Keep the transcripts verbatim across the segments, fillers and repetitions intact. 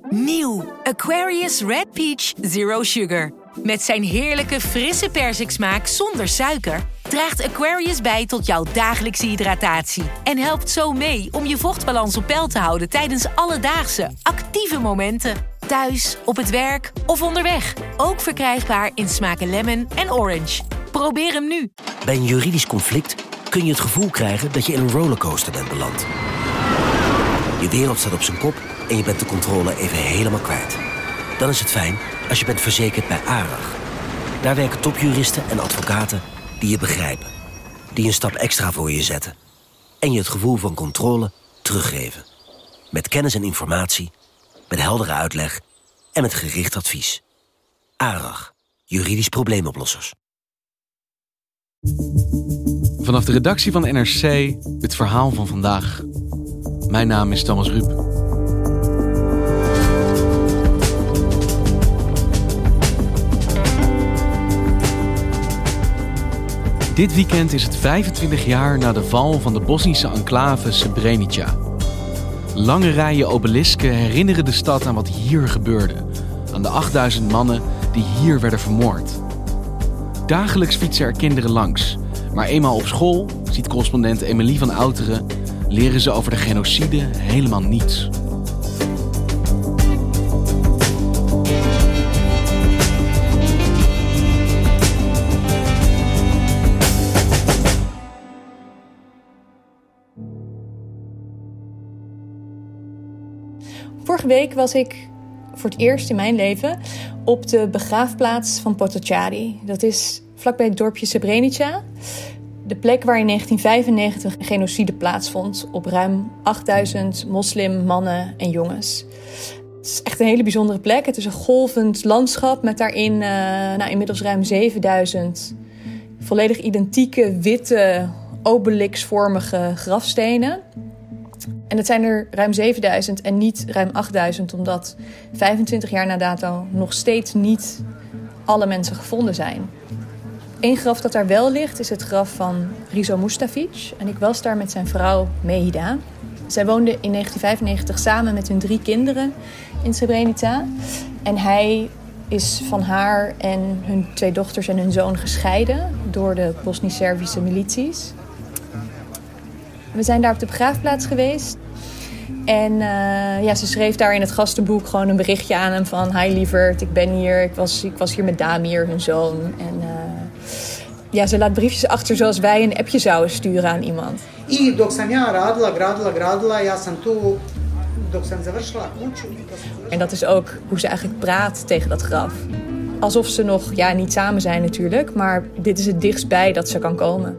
Nieuw Aquarius Red Peach Zero Sugar. Met zijn heerlijke frisse persiksmaak zonder suiker draagt Aquarius bij tot jouw dagelijkse hydratatie en helpt zo mee om je vochtbalans op peil te houden tijdens alledaagse, actieve momenten. Thuis, op het werk of onderweg. Ook verkrijgbaar in smaken lemon en orange. Probeer hem nu. Bij een juridisch conflict kun je het gevoel krijgen dat je in een rollercoaster bent beland. Je wereld staat op zijn kop en je bent de controle even helemaal kwijt. Dan is het fijn als je bent verzekerd bij ARAG. Daar werken topjuristen en advocaten die je begrijpen. Die een stap extra voor je zetten. En je het gevoel van controle teruggeven. Met kennis en informatie, met heldere uitleg en met gericht advies. ARAG, juridisch probleemoplossers. Vanaf de redactie van N R C, het verhaal van vandaag. Mijn naam is Thomas Ruip. Dit weekend is het vijfentwintig jaar na de val van de Bosnische enclave Srebrenica. Lange rijen obelisken herinneren de stad aan wat hier gebeurde. Aan de achtduizend mannen die hier werden vermoord. Dagelijks fietsen er kinderen langs. Maar eenmaal op school, ziet correspondent Emilie van Outeren, leren ze over de genocide helemaal niets. Vorige week was ik voor het eerst in mijn leven op de begraafplaats van Potocari. Dat is vlakbij het dorpje Srebrenica. De plek waar in negentien vijfennegentig een genocide plaatsvond op ruim achtduizend moslim mannen en jongens. Het is echt een hele bijzondere plek. Het is een golvend landschap met daarin uh, nou, inmiddels ruim zevenduizend volledig identieke witte obelixvormige grafstenen. En het zijn er ruim zevenduizend en niet ruim achtduizend, omdat vijfentwintig jaar na dato nog steeds niet alle mensen gevonden zijn. Eén graf dat daar wel ligt is het graf van Rizo Mustafic. En ik was daar met zijn vrouw Mehida. Zij woonden in negentien vijfennegentig samen met hun drie kinderen in Srebrenica. En hij is van haar en hun twee dochters en hun zoon gescheiden door de Bosnisch-Servische milities. We zijn daar op de begraafplaats geweest. En uh, ja, ze schreef daar in het gastenboek gewoon een berichtje aan hem van: hi lieverd, ik ben hier. Ik was, ik was hier met Damir, hun zoon. En uh, ja, ze laat briefjes achter zoals wij een appje zouden sturen aan iemand. I dok sam ja radila, gradila, gradila, ja sam tu dok sam završila kuću. En dat is ook hoe ze eigenlijk praat tegen dat graf. Alsof ze nog ja, niet samen zijn natuurlijk, maar dit is het dichtstbij dat ze kan komen.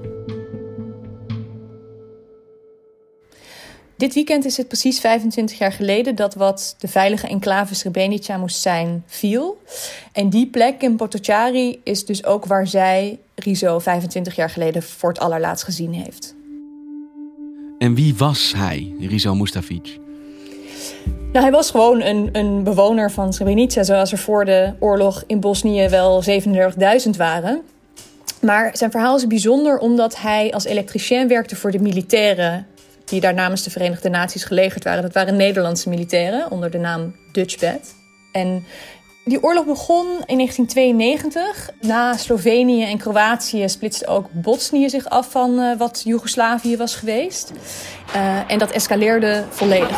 Dit weekend is het precies vijfentwintig jaar geleden dat wat de veilige enclave Srebrenica moest zijn, viel. En die plek in Potocari is dus ook waar zij Rizo vijfentwintig jaar geleden voor het allerlaatst gezien heeft. En wie was hij, Rizo Mustafic? Nou, hij was gewoon een, een bewoner van Srebrenica, zoals er voor de oorlog in Bosnië wel zevenendertigduizend waren. Maar zijn verhaal is bijzonder omdat hij als elektricien werkte voor de militairen die daar namens de Verenigde Naties gelegerd waren. Dat waren Nederlandse militairen onder de naam Dutchbat. En die oorlog begon in negentien tweeënnegentig. Na Slovenië en Kroatië splitste ook Bosnië zich af van uh, wat Joegoslavië was geweest. Uh, en dat escaleerde volledig.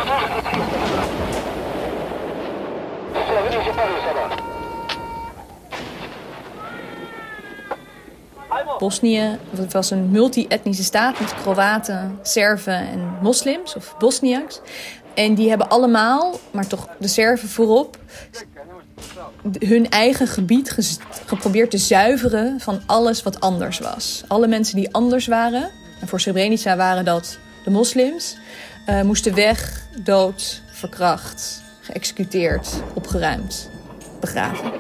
Bosnië was een multi-etnische staat met Kroaten, Serven en moslims of Bosniaks. En die hebben allemaal, maar toch de Serven voorop, hun eigen gebied ges- geprobeerd te zuiveren van alles wat anders was. Alle mensen die anders waren, en voor Srebrenica waren dat de moslims, uh, moesten weg, dood, verkracht, geëxecuteerd, opgeruimd, begraven.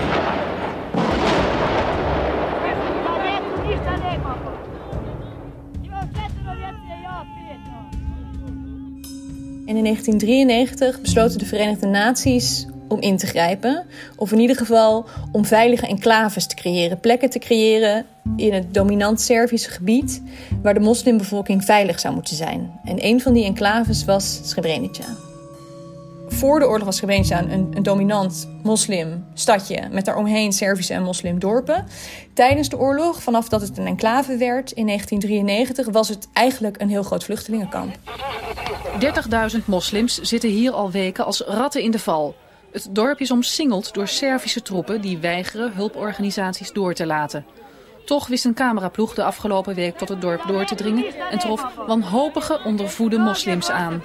En in negentien drieënnegentig besloten de Verenigde Naties om in te grijpen. Of in ieder geval om veilige enclaves te creëren. Plekken te creëren in het dominant Servische gebied waar de moslimbevolking veilig zou moeten zijn. En een van die enclaves was Srebrenica. voor de oorlog was Srebrenica een, een dominant moslimstadje met daaromheen Servische en moslimdorpen. Tijdens de oorlog, vanaf dat het een enclave werd in negentien drieënnegentig, was het eigenlijk een heel groot vluchtelingenkamp. dertigduizend moslims zitten hier al weken als ratten in de val. Het dorp is omsingeld door Servische troepen die weigeren hulporganisaties door te laten. Toch wist een cameraploeg de afgelopen week tot het dorp door te dringen en trof wanhopige ondervoede moslims aan.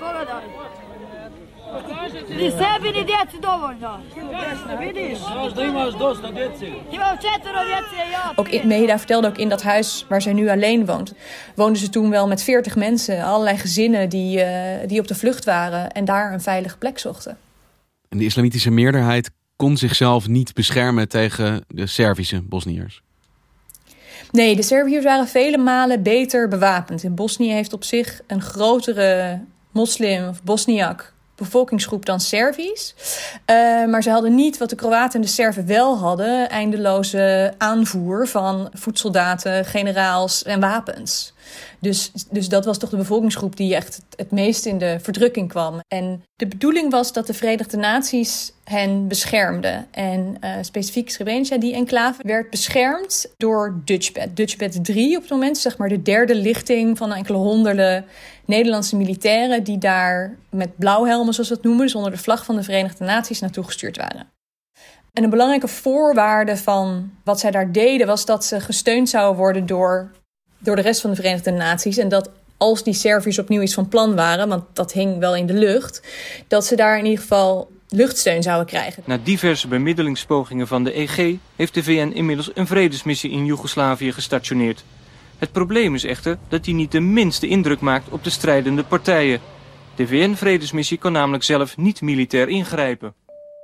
Ook in, Mehida vertelde ook in dat huis waar zij nu alleen woont, woonden ze toen wel met veertig mensen, allerlei gezinnen die, uh, die op de vlucht waren en daar een veilige plek zochten. En de islamitische meerderheid kon zichzelf niet beschermen tegen de Servische Bosniërs. Nee, de Serviërs waren vele malen beter bewapend. In Bosnië heeft op zich een grotere moslim of Bosniak bevolkingsgroep dan Servisch. Uh, maar ze hadden niet wat de Kroaten en de Serven wel hadden, eindeloze aanvoer van voedsoldaten, generaals en wapens. Dus, dus dat was toch de bevolkingsgroep die echt het, het meest in de verdrukking kwam. En de bedoeling was dat de Verenigde Naties hen beschermden. En uh, specifiek Srebrenica, die enclave, werd beschermd door Dutchbat. Dutchbat drie op het moment, zeg maar de derde lichting van enkele honderden Nederlandse militairen die daar met blauwhelmen, zoals we het noemen, dus onder de vlag van de Verenigde Naties naartoe gestuurd waren. En een belangrijke voorwaarde van wat zij daar deden was dat ze gesteund zouden worden door, door de rest van de Verenigde Naties. En dat als die Serviërs opnieuw iets van plan waren, want dat hing wel in de lucht, dat ze daar in ieder geval luchtsteun zouden krijgen. Na diverse bemiddelingspogingen van de E G heeft de V N inmiddels een vredesmissie in Joegoslavië gestationeerd. Het probleem is echter dat die niet de minste indruk maakt op de strijdende partijen. De V N-vredesmissie kan namelijk zelf niet militair ingrijpen.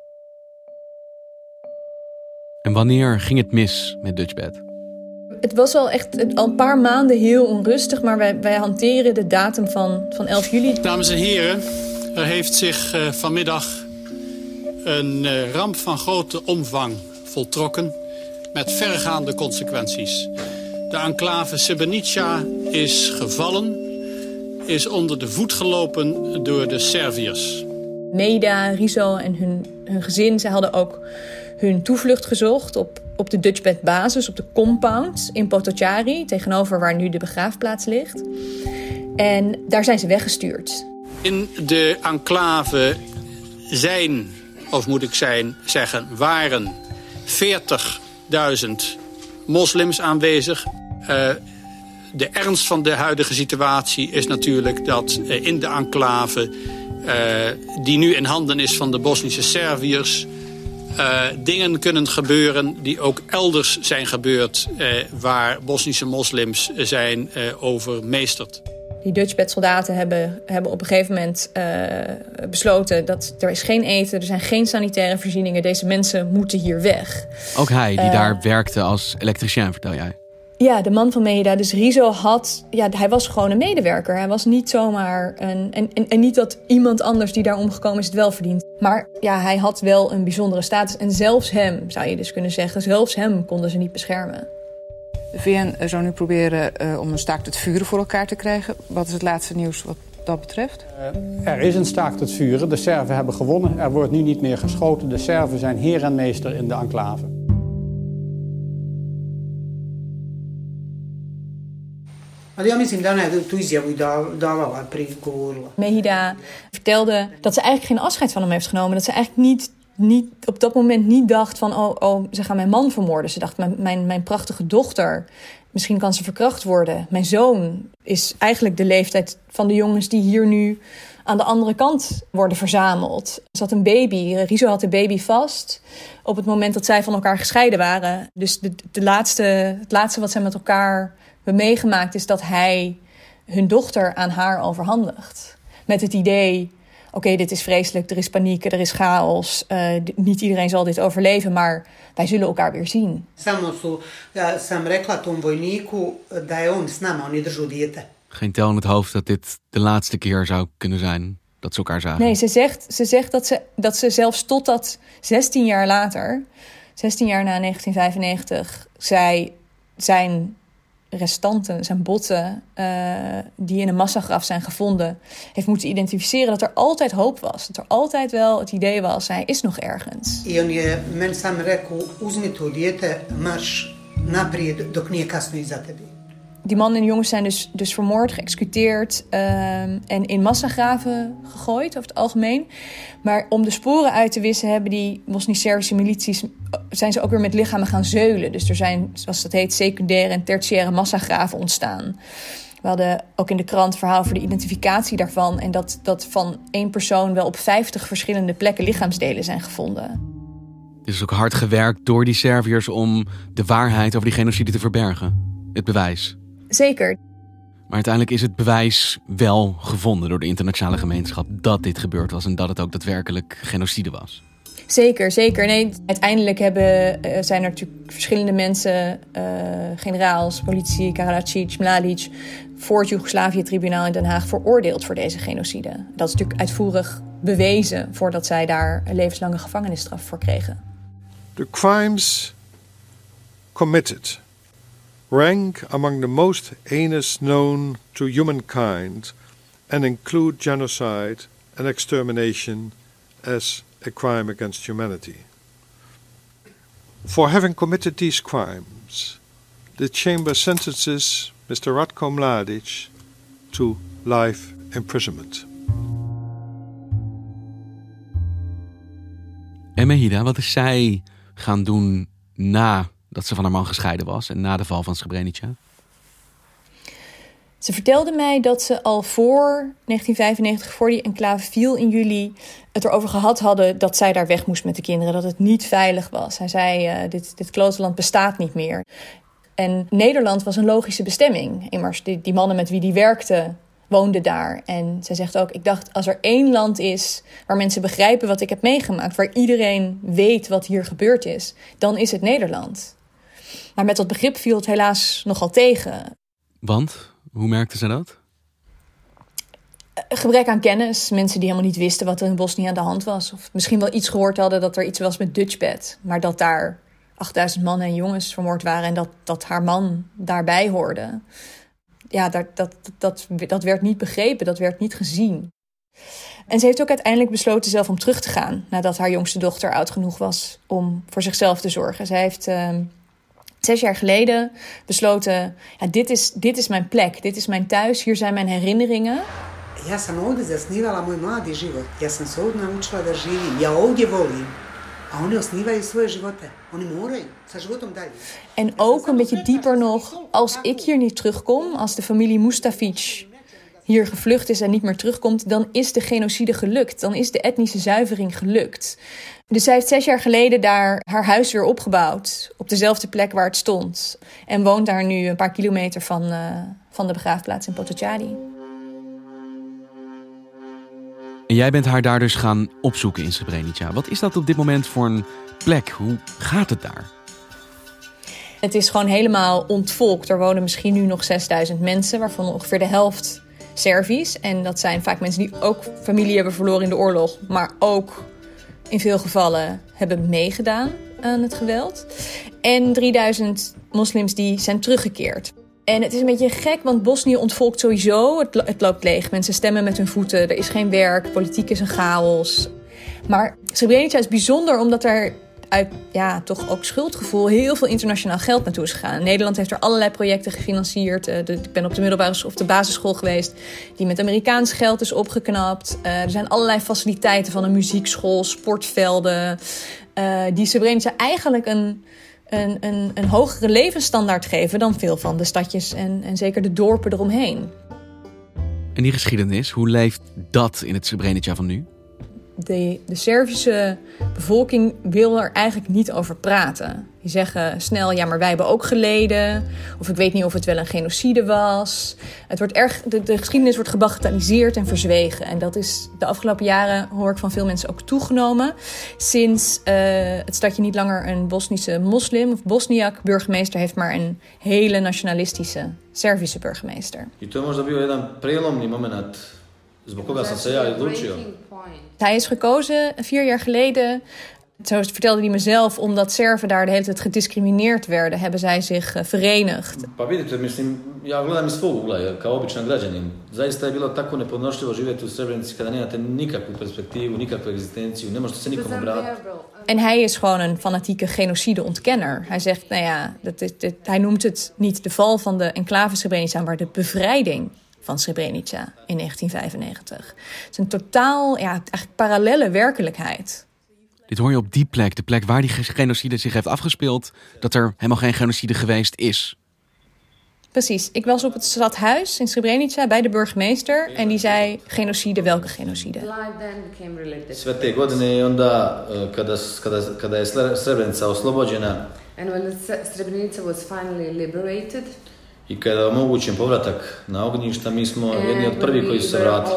En wanneer ging het mis met Dutchbat? Het was al echt al een paar maanden heel onrustig, maar wij, wij hanteren de datum van, van elf juli. Dames en heren, er heeft zich uh, vanmiddag een uh, ramp van grote omvang voltrokken met verregaande consequenties. De enclave Srebrenica is gevallen, is onder de voet gelopen door de Serviërs. Mehida, Rizo en hun, hun gezin, ze hadden ook hun toevlucht gezocht op, op de Dutchbat basis, op de compound in Potocari, tegenover waar nu de begraafplaats ligt. En daar zijn ze weggestuurd. In de enclave zijn, of moet ik zijn, zeggen, waren veertigduizend moslims aanwezig. Uh, de ernst van de huidige situatie is natuurlijk dat uh, in de enclave, uh, die nu in handen is van de Bosnische Serviërs, uh, dingen kunnen gebeuren die ook elders zijn gebeurd, uh, waar Bosnische moslims zijn uh, overmeesterd. Die Dutchbat-soldaten hebben, hebben op een gegeven moment uh, besloten dat er is geen eten, er zijn geen sanitaire voorzieningen, deze mensen moeten hier weg. Ook hij, die uh, daar werkte als elektricien, vertel jij? Ja, de man van Mehida. Dus Rizo had, ja, hij was gewoon een medewerker. Hij was niet zomaar een, en, en, en niet dat iemand anders die daar omgekomen is het wel verdient. Maar ja, hij had wel een bijzondere status. En zelfs hem, zou je dus kunnen zeggen, zelfs hem konden ze niet beschermen. De V N zou nu proberen uh, om een staakt het vuren voor elkaar te krijgen. Wat is het laatste nieuws wat dat betreft? Uh, er is een staakt het vuren. De Serven hebben gewonnen. Er wordt nu niet meer geschoten. De Serven zijn heer en meester in de enclave. Mehida vertelde dat ze eigenlijk geen afscheid van hem heeft genomen. Dat ze eigenlijk niet, niet op dat moment niet dacht van oh, oh, ze gaan mijn man vermoorden. Ze dacht, mijn, mijn, mijn prachtige dochter, misschien kan ze verkracht worden. Mijn zoon is eigenlijk de leeftijd van de jongens die hier nu aan de andere kant worden verzameld. Ze had een baby, Rizo had de baby vast op het moment dat zij van elkaar gescheiden waren. Dus de, de laatste, het laatste wat zij met elkaar hebben meegemaakt is dat hij hun dochter aan haar overhandigt. Met het idee, oké, okay, dit is vreselijk, er is paniek, er is chaos. Uh, niet iedereen zal dit overleven, maar wij zullen elkaar weer zien. Geen tel in het hoofd dat dit de laatste keer zou kunnen zijn dat ze elkaar zagen. Nee, ze zegt, ze zegt dat, ze, dat ze zelfs totdat zestien jaar later, zestien jaar na negentien vijfennegentig, zij zijn restanten, zijn botten, uh, die in een massagraf zijn gevonden, heeft moeten identificeren dat er altijd hoop was. Dat er altijd wel het idee was, hij is nog ergens. I on je meni sam rekao, uzmi to dijete, marš naprijed dok nije kasno iza tebi. Die man en jongens zijn dus, dus vermoord, geëxecuteerd uh, en in massagraven gegooid over het algemeen. Maar om de sporen uit te wissen hebben die Bosnisch-Servische milities, zijn ze ook weer met lichamen gaan zeulen. Dus er zijn, zoals dat heet, secundaire en tertiaire massagraven ontstaan. We hadden ook in de krant verhaal voor de identificatie daarvan. En dat, dat van één persoon wel op vijftig verschillende plekken lichaamsdelen zijn gevonden. Het is ook hard gewerkt door die Serviërs om de waarheid over die genocide te verbergen. Het bewijs. Zeker. Maar uiteindelijk is het bewijs wel gevonden door de internationale gemeenschap dat dit gebeurd was en dat het ook daadwerkelijk genocide was. Zeker, zeker. Nee, uiteindelijk hebben, uh, zijn er natuurlijk verschillende mensen, uh, generaals, politie, Karadzic, Mladic, voor het Joegoslavië-tribunaal in Den Haag veroordeeld voor deze genocide. Dat is natuurlijk uitvoerig bewezen voordat zij daar een levenslange gevangenisstraf voor kregen. The crimes committed rank among the most heinous known to humankind and include genocide and extermination as a crime against humanity. For having committed these crimes, the chamber sentences Mister Ratko Mladic to life imprisonment. En Mehida, wat is zij gaan doen na dat ze van haar man gescheiden was en na de val van Srebrenica? Ze vertelde mij dat ze al voor negentien vijfennegentig, voor die enclave viel in juli, het erover gehad hadden dat zij daar weg moest met de kinderen, dat het niet veilig was. Hij zei, uh, dit, dit kloosterland bestaat niet meer. En Nederland was een logische bestemming. Immers, die, die mannen met wie die werkte, woonden daar. En zij zegt ook, ik dacht, als er één land is waar mensen begrijpen wat ik heb meegemaakt, waar iedereen weet wat hier gebeurd is, dan is het Nederland. Maar met dat begrip viel het helaas nogal tegen. Want? Hoe merkte ze dat? Gebrek aan kennis. Mensen die helemaal niet wisten wat er in Bosnië aan de hand was. Of misschien wel iets gehoord hadden dat er iets was met Dutchbed. Maar dat daar achtduizend mannen en jongens vermoord waren en dat, dat haar man daarbij hoorde. Ja, dat, dat, dat, dat werd niet begrepen, dat werd niet gezien. En ze heeft ook uiteindelijk besloten zelf om terug te gaan, nadat haar jongste dochter oud genoeg was om voor zichzelf te zorgen. Zij heeft uh, zes jaar geleden besloten, ja, dit is, dit is mijn plek, dit is mijn thuis, hier zijn mijn herinneringen. Ja sam ovdje zasnivala moj mladi život. Ja sam se ovdje naučila da živim. Ja ovdje volim. A oni osnivaju svoje živote. Oni moraju sa životom dalje. En ook een beetje dieper nog, als ik hier niet terugkom, als de familie Mustafic hier gevlucht is en niet meer terugkomt, dan is de genocide gelukt. Dan is de etnische zuivering gelukt. Dus zij heeft zes jaar geleden daar haar huis weer opgebouwd, op dezelfde plek waar het stond. En woont daar nu een paar kilometer van, uh, van de begraafplaats in Potocari. En jij bent haar daar dus gaan opzoeken in Srebrenica. Wat is dat op dit moment voor een plek? Hoe gaat het daar? Het is gewoon helemaal ontvolkt. Er wonen misschien nu nog zesduizend mensen, waarvan ongeveer de helft Servisch. En dat zijn vaak mensen die ook familie hebben verloren in de oorlog, maar ook in veel gevallen hebben meegedaan aan het geweld. En drieduizend moslims die zijn teruggekeerd. En het is een beetje gek, want Bosnië ontvolkt sowieso. Het, lo- het loopt leeg. Mensen stemmen met hun voeten. Er is geen werk. Politiek is een chaos. Maar Srebrenica is bijzonder omdat er uit ja, toch ook schuldgevoel heel veel internationaal geld naartoe is gegaan. Nederland heeft er allerlei projecten gefinancierd. Uh, de, ik ben op de middelbare of de basisschool geweest die met Amerikaans geld is opgeknapt. Uh, er zijn allerlei faciliteiten van een muziekschool, sportvelden. Uh, die Srebrenica eigenlijk een, een, een, een hogere levensstandaard geven dan veel van de stadjes en, en zeker de dorpen eromheen. En die geschiedenis, hoe leeft dat in het Srebrenica van nu? De, de Servische bevolking wil er eigenlijk niet over praten. Die zeggen snel, ja, maar wij hebben ook geleden. Of ik weet niet of het wel een genocide was. Het wordt erg, de, de geschiedenis wordt gebagatelliseerd en verzwegen. En dat is de afgelopen jaren, hoor ik van veel mensen, ook toegenomen. Sinds uh, het stadje niet langer een Bosnische moslim of Bosniak burgemeester heeft, maar een hele nationalistische Servische burgemeester. I to je možda bio jedan prelomni moment zbog koga sam se ja odlučio. Hij is gekozen vier jaar geleden Zo vertelde hij mezelf, omdat Serven daar de hele tijd gediscrimineerd werden, hebben zij zich uh, verenigd. Pa vidite, mislim, ja gledam iz svog ugla, kao običan građanin. Zaista je bilo tako nepodnošljivo živjeti u Srebrenici kada nemate nikakvu perspektivu, nikakvu egzistenciju, ne možete se nikom obratiti. En hij is gewoon een fanatieke genocide-ontkenner. Hij zegt, nou ja, dat is, dat, hij noemt het niet de val van de enclave Srebrenica, maar de bevrijding van Srebrenica in negentien vijfennegentig. Het is een totaal, ja, eigenlijk parallelle werkelijkheid. Dit hoor je op die plek, de plek waar die genocide zich heeft afgespeeld, dat er helemaal geen genocide geweest is. Precies. Ik was op het stadhuis in Srebrenica bij de burgemeester en die zei, genocide, welke genocide? Sve te godine I onda kada, kada, kada je Srebrenica oslobođena and when Srebrenica was finally liberated, I kada je omogućen povratak na ognjišta, mi smo jedni od prvih koji su se vratili.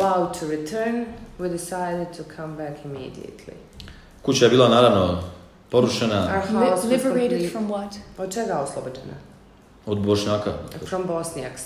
Kuća je bila naravno porušena. Li- liberated from what? Od čega oslobođena? Od Bošnjaka. From Bosniaks.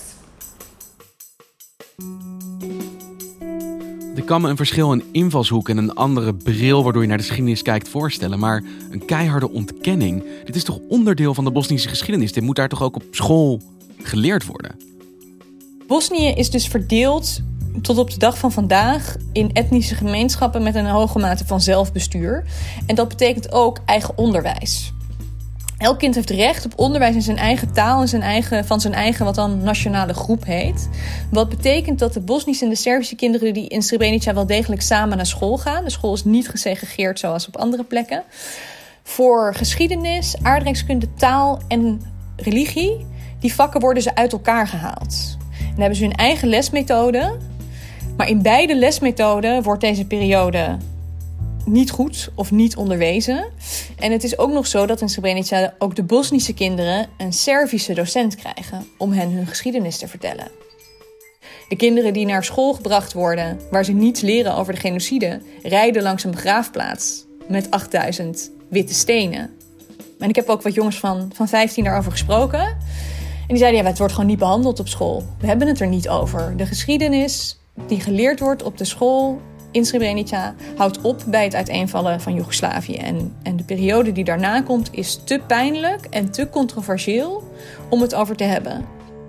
Ik kan me een verschil in invalshoek en een andere bril waardoor je naar de geschiedenis kijkt voorstellen. Maar een keiharde ontkenning, dit is toch onderdeel van de Bosnische geschiedenis? Dit moet daar toch ook op school geleerd worden? Bosnië is dus verdeeld tot op de dag van vandaag in etnische gemeenschappen met een hoge mate van zelfbestuur. En dat betekent ook eigen onderwijs. Elk kind heeft recht op onderwijs in zijn eigen taal en zijn eigen, van zijn eigen wat dan nationale groep heet. Wat betekent dat de Bosnische en de Servische kinderen die in Srebrenica wel degelijk samen naar school gaan. De school is niet gesegregeerd zoals op andere plekken. Voor geschiedenis, aardrijkskunde, taal en religie, die vakken worden ze uit elkaar gehaald. En dan hebben ze hun eigen lesmethode. Maar in beide lesmethoden wordt deze periode niet goed of niet onderwezen. En het is ook nog zo dat in Srebrenica ook de Bosnische kinderen een Servische docent krijgen om hen hun geschiedenis te vertellen. De kinderen die naar school gebracht worden, waar ze niets leren over de genocide, rijden langs een begraafplaats met achtduizend witte stenen. En ik heb ook wat jongens van, van vijftien daarover gesproken. En die zeiden, ja, het wordt gewoon niet behandeld op school. We hebben het er niet over. De geschiedenis die geleerd wordt op de school in Srebrenica houdt op bij het uiteenvallen van Joegoslavië. En, en de periode die daarna komt is te pijnlijk en te controversieel om het over te hebben.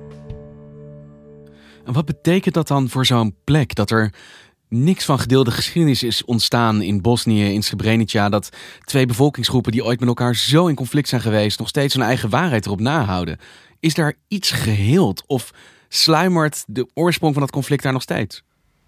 En wat betekent dat dan voor zo'n plek? Dat er niks van gedeelde geschiedenis is ontstaan in Bosnië, in Srebrenica. Dat twee bevolkingsgroepen die ooit met elkaar zo in conflict zijn geweest nog steeds hun eigen waarheid erop nahouden. Is daar iets geheeld of sluimert de oorsprong van dat conflict daar nog steeds?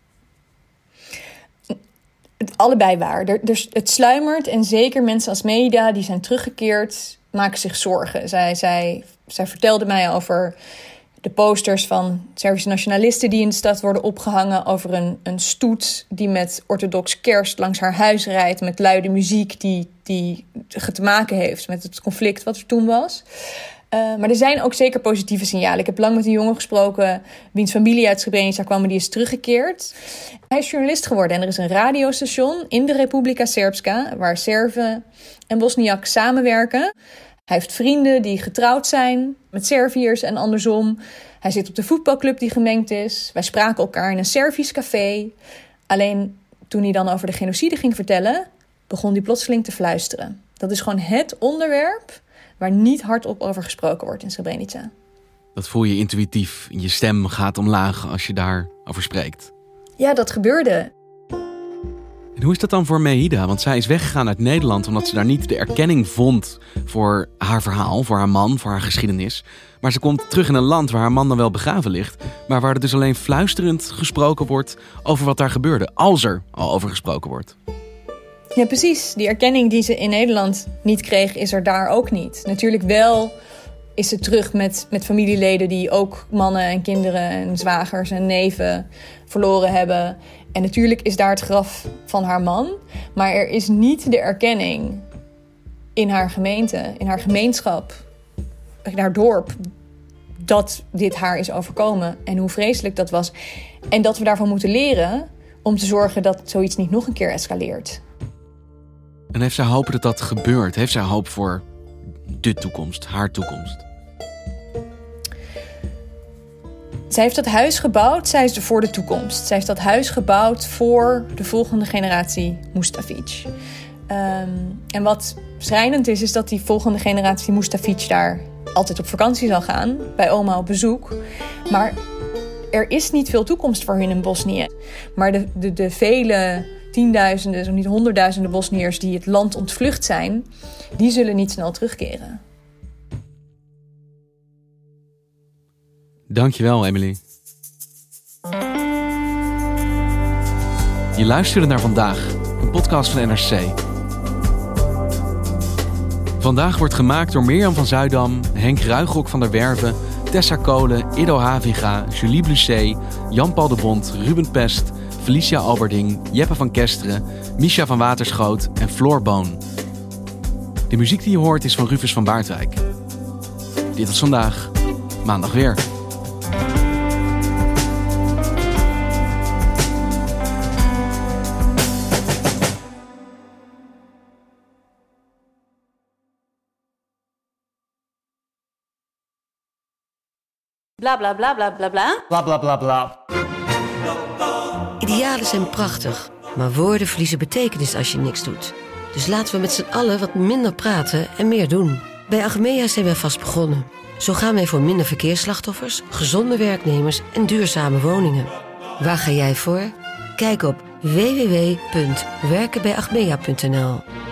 Het allebei waar. Er, dus het sluimert en zeker mensen als Meida die zijn teruggekeerd maken zich zorgen. Zij, zij, zij vertelde mij over de posters van Servische nationalisten die in de stad worden opgehangen, over een, een stoet die met orthodox kerst langs haar huis rijdt met luide muziek die, die te maken heeft met het conflict wat er toen was. Uh, maar er zijn ook zeker positieve signalen. Ik heb lang met een jongen gesproken wiens familie uit Srebrenica kwam en die is teruggekeerd. Hij is journalist geworden en er is een radiostation in de Republika Srpska waar Serven en Bosniak samenwerken. Hij heeft vrienden die getrouwd zijn met Serviërs en andersom. Hij zit op de voetbalclub die gemengd is. Wij spraken elkaar in een Servisch café. Alleen toen hij dan over de genocide ging vertellen, begon hij plotseling te fluisteren. Dat is gewoon het onderwerp waar niet hardop over gesproken wordt in Srebrenica. Dat voel je intuïtief. Je stem gaat omlaag als je daarover spreekt. Ja, dat gebeurde. En hoe is dat dan voor Meida? Want zij is weggegaan uit Nederland omdat ze daar niet de erkenning vond voor haar verhaal, voor haar man, voor haar geschiedenis. Maar ze komt terug in een land waar haar man dan wel begraven ligt, maar waar er dus alleen fluisterend gesproken wordt over wat daar gebeurde, als er al over gesproken wordt. Ja, precies. Die erkenning die ze in Nederland niet kreeg, is er daar ook niet. Natuurlijk wel is ze terug met, met familieleden die ook mannen en kinderen en zwagers en neven verloren hebben. En natuurlijk is daar het graf van haar man. Maar er is niet de erkenning in haar gemeente, in haar gemeenschap, in haar dorp, dat dit haar is overkomen en hoe vreselijk dat was. En dat we daarvan moeten leren om te zorgen dat zoiets niet nog een keer escaleert. En heeft zij hoop dat dat gebeurt? Heeft zij hoop voor de toekomst, haar toekomst? Zij heeft dat huis gebouwd, zij is er voor de toekomst. Zij heeft dat huis gebouwd voor de volgende generatie Mustafic. Um, en wat schrijnend is, is dat die volgende generatie Mustafic daar altijd op vakantie zal gaan, bij oma op bezoek. Maar er is niet veel toekomst voor hun in Bosnië. Maar de, de, de vele tienduizenden, zo niet honderdduizenden Bosniërs die het land ontvlucht zijn, die zullen niet snel terugkeren. Dankjewel, Emily. Je luisterde naar Vandaag, een podcast van N R C. Vandaag wordt gemaakt door Mirjam van Zuidam, Henk Ruigrok van der Werven, Tessa Kolen, Ido Haviga, Julie Blusset, Jan-Paul de Bond, Ruben Pest, Felicia Alberding, Jeppe van Kesteren, Misha van Waterschoot en Floor Boon. De muziek die je hoort is van Rufus van Baardwijk. Dit was Vandaag, maandag weer. Bla bla bla bla bla bla. Bla bla bla bla. Idealen zijn prachtig, maar woorden verliezen betekenis als je niks doet. Dus laten we met z'n allen wat minder praten en meer doen. Bij Achmea zijn we vast begonnen. Zo gaan wij voor minder verkeersslachtoffers, gezonde werknemers en duurzame woningen. Waar ga jij voor? Kijk op w w w punt werken bij achmea punt n l.